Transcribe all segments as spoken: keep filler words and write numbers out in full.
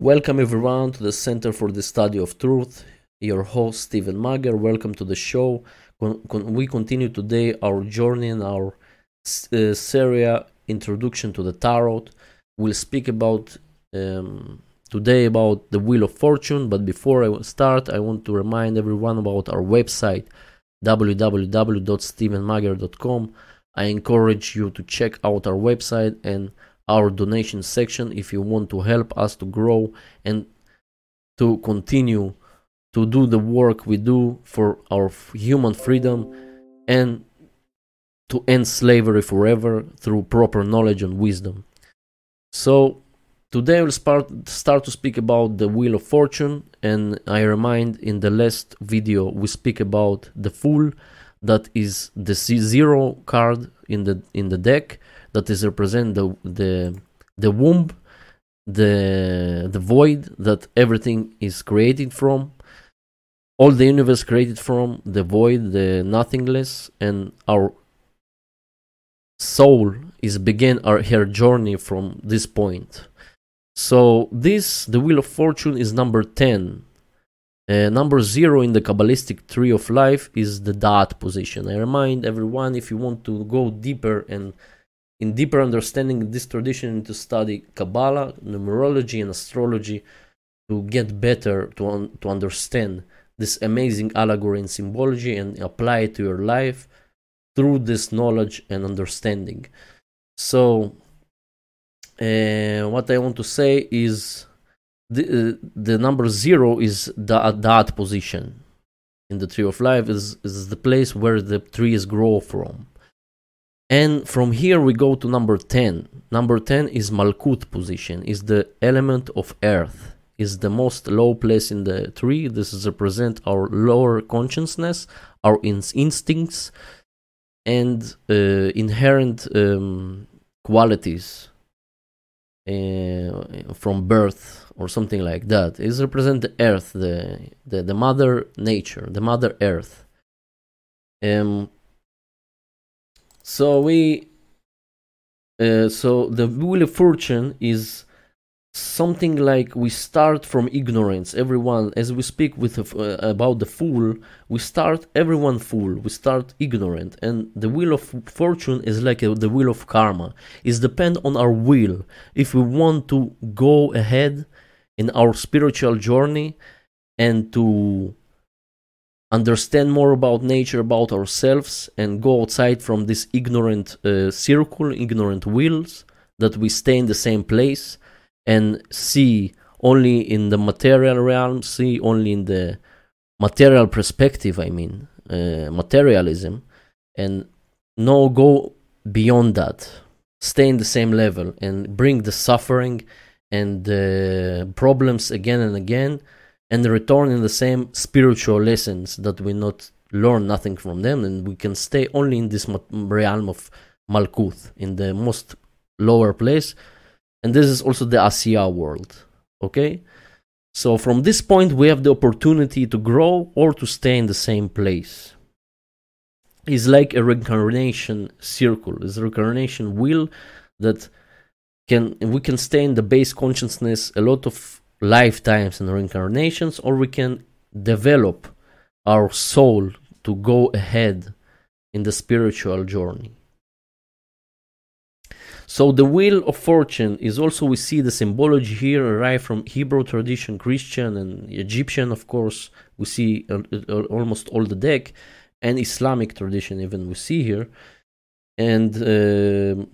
Welcome everyone to the Center for the Study of Truth. Your host Stephen Mager. Welcome to the show. Con- con- we continue today our journey in our uh, series Introduction to the Tarot. We'll speak about um, today about the Wheel of Fortune. But before I start, I want to remind everyone about our website w w w dot stephen mager dot com. I encourage you to check out our website and our donation section if you want to help us to grow and to continue to do the work we do for our human freedom and to end slavery forever through proper knowledge and wisdom. So today we'll start, start to speak about the Wheel of Fortune, and I remind in the last video we speak about the Fool, that is the zero card in the in the deck, that is represent the the the womb, the the void that everything is created from, all the universe created from, the void, the nothingness, and our soul is begin our her journey from this point. So this, the Wheel of Fortune, is number ten. Uh, number zero in the Kabbalistic tree of life is the Da'at position. I remind everyone, if you want to go deeper and in deeper understanding this tradition, to study Kabbalah, numerology, and astrology to get better, to, un- to understand this amazing allegory and symbology and apply it to your life through this knowledge and understanding. So, uh, what I want to say is the, uh, the number zero is the Da'at position in the tree of life, is, is the place where the trees grow from. And from here we go to number ten. Number ten is Malkut position, is the element of earth, is the most low place in the tree. This is represent our lower consciousness, our in- instincts, and uh, inherent um, qualities uh, from birth or something like that. It represent the earth, the, the, the mother nature, the mother earth. Um, So we, uh, so the Wheel of Fortune is something like we start from ignorance. Everyone, as we speak with uh, about the Fool, we start everyone fool. We start ignorant, and the Wheel of Fortune is like a, the wheel of karma. It depends on our will. If we want to go ahead in our spiritual journey and to understand more about nature, about ourselves, and go outside from this ignorant uh, circle, ignorant wheels, that we stay in the same place and see only in the material realm, see only in the material perspective, I mean, uh, materialism, and no go beyond that, stay in the same level and bring the suffering and the problems again and again, and return in the same spiritual lessons that we not learn nothing from them, and we can stay only in this realm of Malkuth, in the most lower place. And this is also the Asiya world. Okay? So from this point, we have the opportunity to grow or to stay in the same place. It's like a reincarnation circle. It's a reincarnation wheel that can we can stay in the base consciousness a lot of lifetimes and reincarnations, or we can develop our soul to go ahead in the spiritual journey. So the Wheel of Fortune is also, we see the symbology here arrive from Hebrew tradition, Christian and Egyptian, of course. We see uh, uh, almost all the deck, and Islamic tradition even we see here. And uh,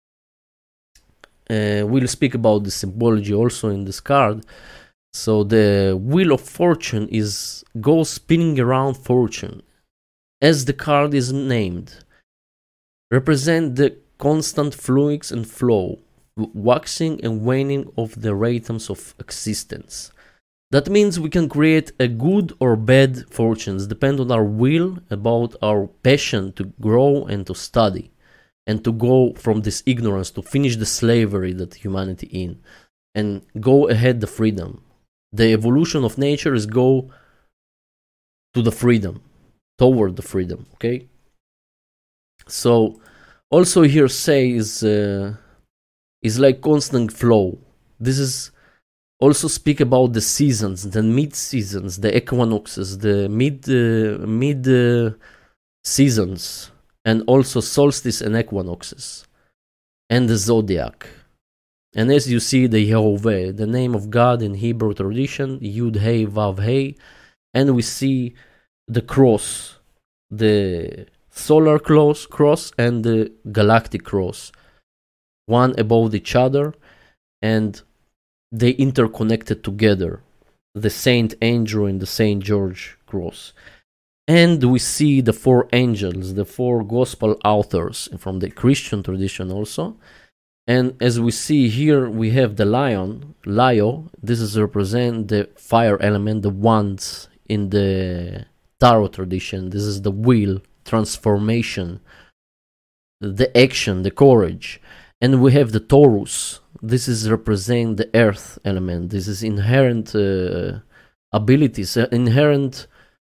Uh, we'll speak about the symbology also in this card. So the Wheel of Fortune is goes spinning around fortune, as the card is named, represent the constant fluix and flow, waxing and waning of the rhythms of existence. That means we can create a good or bad fortunes, depend on our will, about our passion to grow and to study, and to go from this ignorance, to finish the slavery that humanity in, and go ahead the freedom. The evolution of nature is go to the freedom, toward the freedom, okay? So, also here say is, uh, is like constant flow. This is also speak about the seasons, the mid seasons, the equinoxes, the mid uh, mid uh, seasons, and also solstice and equinoxes, and the zodiac. And as you see, the Yehovah, the name of God in Hebrew tradition, Yud Hey Vav Hey, and we see the cross, the solar cross, cross and the galactic cross, one above each other, and they interconnected together, the Saint Andrew and the Saint George cross. And we see the four angels, the four gospel authors from the Christian tradition also. And as we see here, we have the lion, Lio. This is represent the fire element, the wands in the tarot tradition. This is the will, transformation, the action, the courage. And we have the Taurus. This is represent the earth element. This is inherent uh, abilities, uh, inherent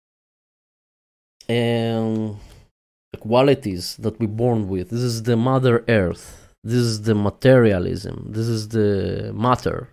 um, qualities that we're born with. This is the Mother Earth. This is the materialism. This is the matter.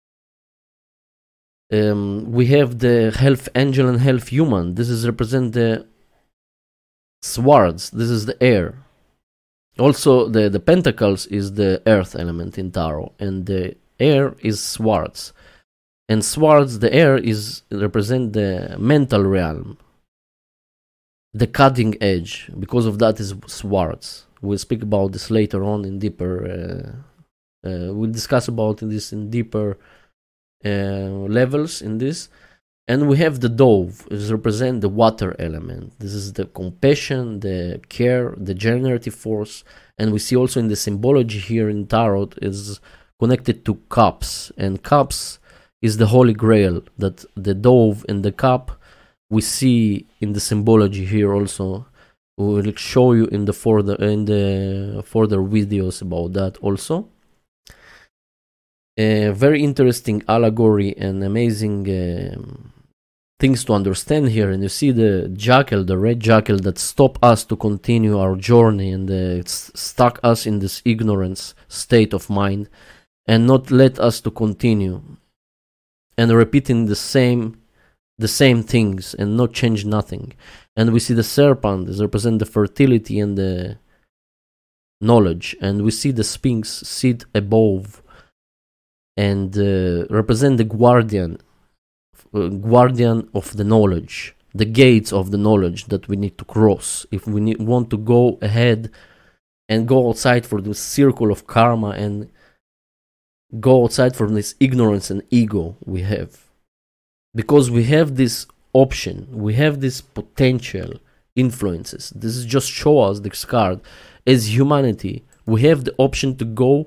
Um, we have the health angel and health human. This is represent the swords. This is the air. Also, the, the pentacles is the earth element in tarot, and the air is swords. And swords, the air, is represent the mental realm, the cutting edge. Because of that is swords. We'll speak about this later on in deeper. Uh, uh, we'll discuss about this in deeper uh, levels in this. And we have the dove, which represent the water element. This is the compassion, the care, the generative force. And we see also in the symbology here in tarot is connected to cups. And cups is the Holy Grail, that the dove and the cup we see in the symbology here also. We will show you in the further, in the further videos about that also. A very interesting allegory and amazing um, things to understand here. And you see the jackal, the red jackal that stop us to continue our journey and uh, stuck us in this ignorance state of mind and not let us to continue and repeating the same the same things and not change nothing. And we see the serpent is represent the fertility and the knowledge, and we see the sphinx sit above and uh, represent the guardian uh, guardian of the knowledge, the gates of the knowledge that we need to cross if we need, want to go ahead and go outside for the circle of karma and go outside from this ignorance and ego we have. Because we have this option, we have this potential influences. This is just show us this card. As humanity, we have the option to go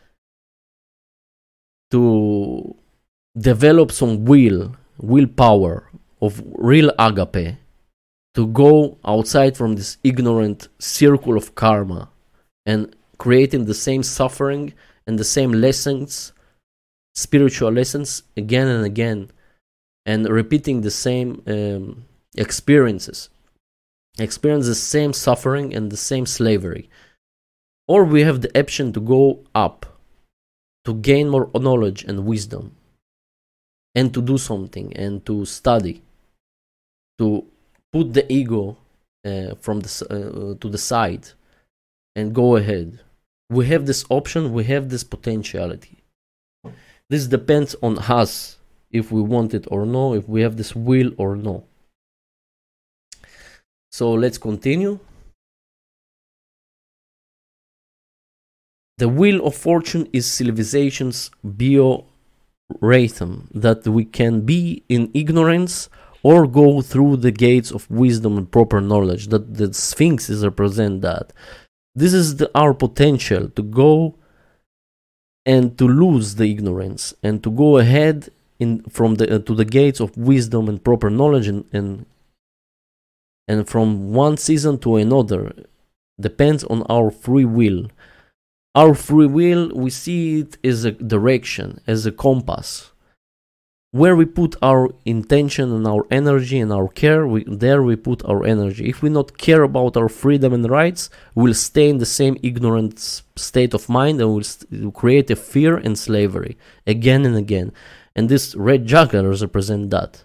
to develop some will, willpower of real agape, to go outside from this ignorant circle of karma and creating the same suffering and the same lessons, spiritual lessons again and again, and repeating the same um, experiences, experience the same suffering and the same slavery. Or we have the option to go up, to gain more knowledge and wisdom, and to do something, and to study, to put the ego uh, from the uh, to the side, and go ahead. We have this option, we have this potentiality. This depends on us, if we want it or no, if we have this will or no. So let's continue. The wheel of fortune is civilization's bio-rhythm, that we can be in ignorance or go through the gates of wisdom and proper knowledge, that the Sphinx is represent that. This is the, our potential to go and to lose the ignorance and to go ahead in from the uh, to the gates of wisdom and proper knowledge, and, and and from one season to another depends on our free will. Our free will, we see it as a direction, as a compass. Where we put our intention and our energy and our care, we, there we put our energy. If we not care about our freedom and rights, we'll stay in the same ignorant state of mind and we'll st- create a fear and slavery again and again. and this red juggler represents that.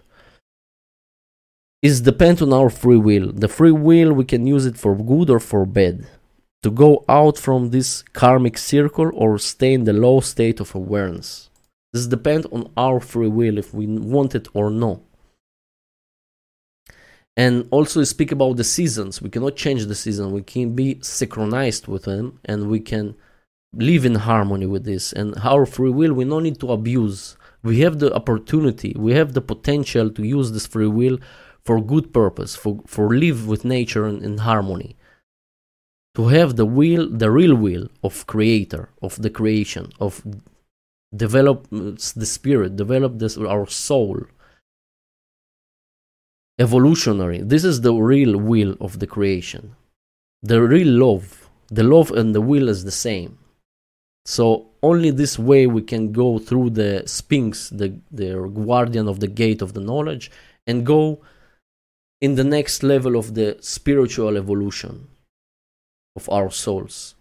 It depends on our free will. The free will, we can use it for good or for bad, to go out from this karmic circle or stay in the low state of awareness. This depends on our free will, if we want it or no. And also speak about the seasons. We cannot change the season. We can be synchronized with them, and we can live in harmony with this. And our free will, we don't need to abuse. We have the opportunity, we have the potential to use this free will for good purpose, for, for live with nature in, in harmony. To have the will, the real will of creator, of the creation, of develop the spirit, develop this, our soul. Evolutionary. This is the real will of the creation. The real love. The love and the will is the same. So only this way we can go through the Sphinx, the, the guardian of the gate of the knowledge, and go in the next level of the spiritual evolution of our souls.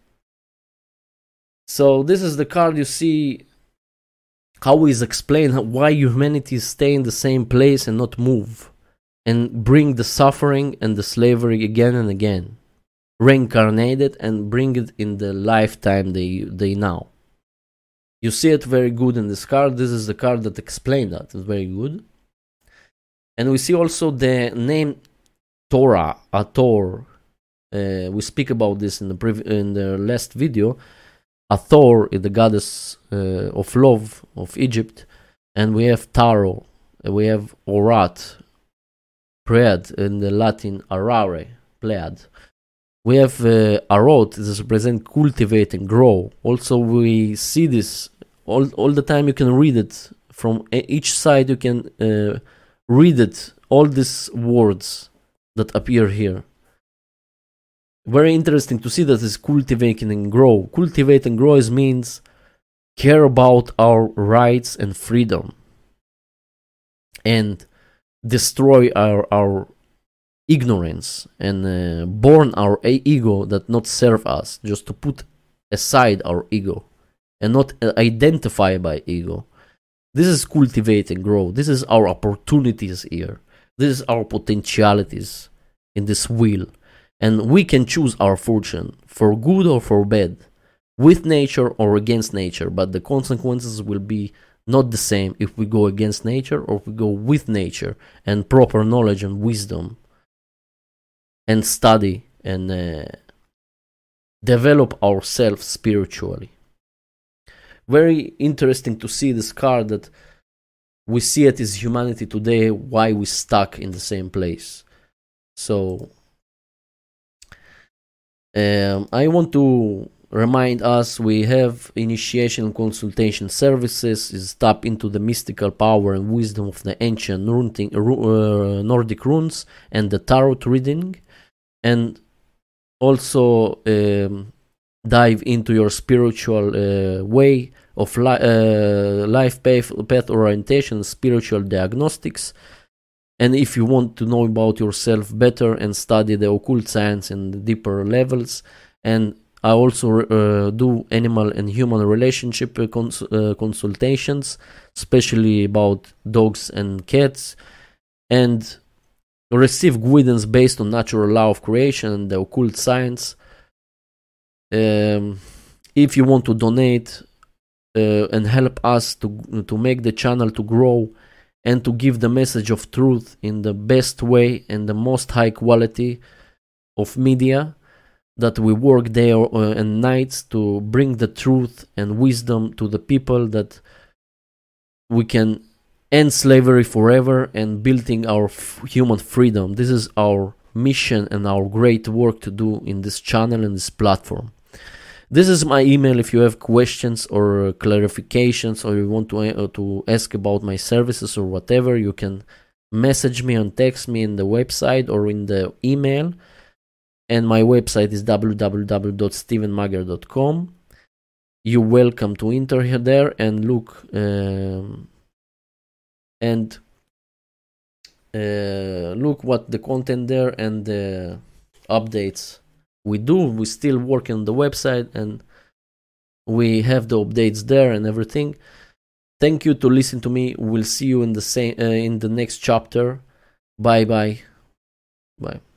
So this is the card. You see how is explained why humanity stay in the same place and not move, and bring the suffering and the slavery again and again, reincarnate it and bring it in the lifetime they they now. You see it very good in this card. This is the card that explains that. It's very good. And we see also the name Torah, Hathor. Uh, we speak about this in the prev- in the last video. Hathor is the goddess uh, of love of Egypt, and we have Taro, we have Orat, Pleiad in the Latin Arare, Pleiad. We have uh, Arot, this represents cultivate and grow. Also, we see this all all the time. You can read it from each side. You can uh, read it. All these words that appear here. Very interesting to see that it's cultivate and grow. Cultivate and grow is means care about our rights and freedom, and destroy our our ignorance, and uh, born our ego that not serve us, just to put aside our ego and not uh, identify by ego. This is cultivate and grow. This is our opportunities here. This is our potentialities in this wheel, and we can choose our fortune for good or for bad, with nature or against nature, but the consequences will be not the same if we go against nature or if we go with nature and proper knowledge and wisdom, and study and uh, develop ourselves spiritually. Very interesting to see this card, that we see it as humanity today, why we stuck in the same place. So um, I want to remind us, we have initiation and consultation services. Is tap into the mystical power and wisdom of the ancient uh, Nordic runes and the tarot reading, and also um, dive into your spiritual uh, way of li- uh, life path, path orientation, spiritual diagnostics. And if you want to know about yourself better and study the occult science in the deeper levels, and I also uh, do animal and human relationship uh, cons- uh, consultations, especially about dogs and cats, and receive guidance based on natural law of creation and the occult science. Um, if you want to donate uh, and help us to to make the channel to grow and to give the message of truth in the best way and the most high quality of media, that we work day uh, and nights to bring the truth and wisdom to the people, that we can end slavery forever and building our f- human freedom. This is our mission and our great work to do in this channel and this platform. This is my email. If you have questions or clarifications, or you want to uh, to ask about my services or whatever, you can message me and text me in the website or in the email. And my website is w w w dot steven mager dot com. You're welcome to enter here there and look um, and uh, look what the content there and the updates we do. We still work on the website and we have the updates there and everything. Thank you to listen to me. We'll see you in the same uh, in the next chapter. Bye bye. Bye.